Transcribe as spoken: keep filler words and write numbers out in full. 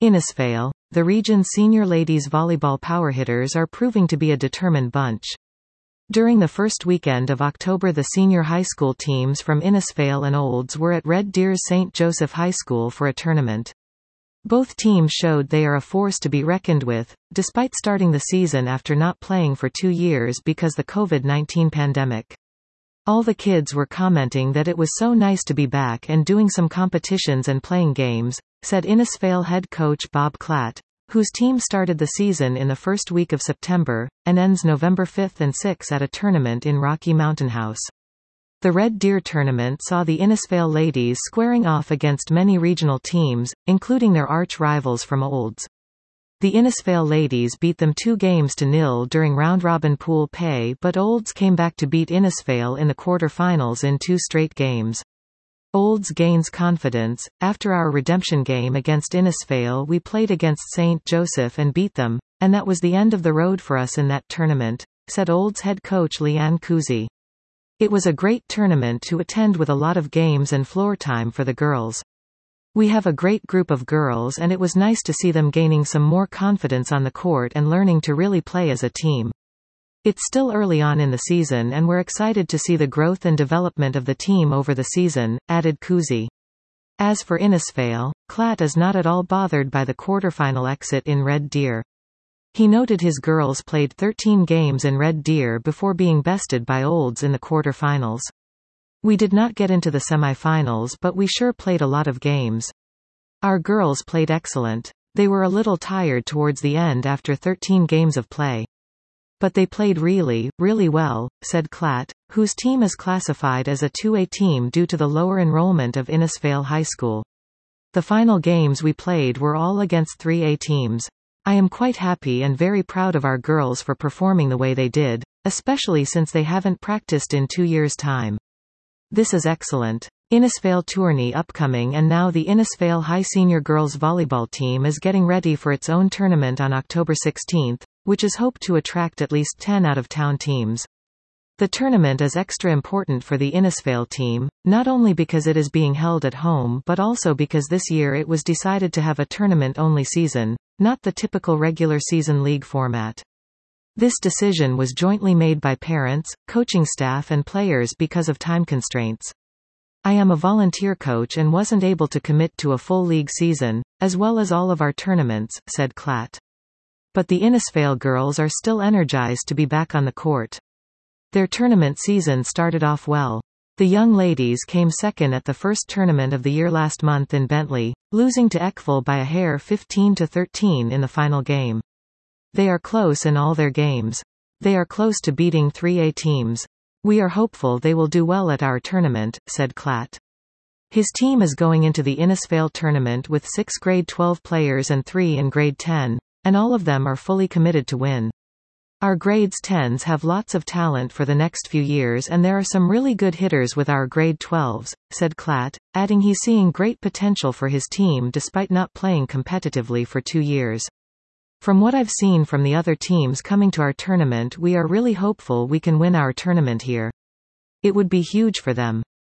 Innisfail, the region's senior ladies volleyball powerhitters are proving to be a determined bunch. During the first weekend of October, the senior high school teams from Innisfail and Olds were at Red Deer's Saint Joseph High School for a tournament. Both teams showed they are a force to be reckoned with, despite starting the season after not playing for two years because the COVID nineteen pandemic. All the kids were commenting that it was so nice to be back and doing some competitions and playing games, said Innisfail head coach Bob Klatt, whose team started the season in the first week of September, and ends November fifth and sixth at a tournament in Rocky Mountain House. The Red Deer tournament saw the Innisfail ladies squaring off against many regional teams, including their arch rivals from Olds. The Innisfail ladies beat them two games to nil during round-robin pool play, but Olds came back to beat Innisfail in the quarter-finals in two straight games. Olds gains confidence. After our redemption game against Innisfail, we played against Saint Joseph and beat them, and that was the end of the road for us in that tournament, said Olds head coach Leanne Kuzi. It was a great tournament to attend with a lot of games and floor time for the girls. We have a great group of girls and it was nice to see them gaining some more confidence on the court and learning to really play as a team. It's still early on in the season and we're excited to see the growth and development of the team over the season, added Kuzi. As for Innisfail, Klatt is not at all bothered by the quarterfinal exit in Red Deer. He noted his girls played thirteen games in Red Deer before being bested by Olds in the quarterfinals. We did not get into the semifinals, but we sure played a lot of games. Our girls played excellent. They were a little tired towards the end after thirteen games of play. But they played really, really well, said Klatt, whose team is classified as a two A team due to the lower enrollment of Innisfail High School. The final games we played were all against three A teams. I am quite happy and very proud of our girls for performing the way they did, especially since they haven't practiced in two years' time. This is excellent. Innisfail tourney upcoming, and now the Innisfail High Senior Girls Volleyball team is getting ready for its own tournament on October sixteenth, which is hoped to attract at least ten out-of-town teams. The tournament is extra important for the Innisfail team, not only because it is being held at home but also because this year it was decided to have a tournament-only season, not the typical regular season league format. This decision was jointly made by parents, coaching staff and players because of time constraints. I am a volunteer coach and wasn't able to commit to a full league season, as well as all of our tournaments, said Klatt. But the Innisfail girls are still energized to be back on the court. Their tournament season started off well. The young ladies came second at the first tournament of the year last month in Bentley, losing to Eckville by a hair fifteen to thirteen in the final game. They are close in all their games. They are close to beating three A teams. We are hopeful they will do well at our tournament, said Klatt. His team is going into the Innisfail tournament with six grade twelve players and three in grade ten, and all of them are fully committed to win. Our grades tens have lots of talent for the next few years and there are some really good hitters with our grade twelves, said Klatt, adding he's seeing great potential for his team despite not playing competitively for two years. From what I've seen from the other teams coming to our tournament, we are really hopeful we can win our tournament here. It would be huge for them.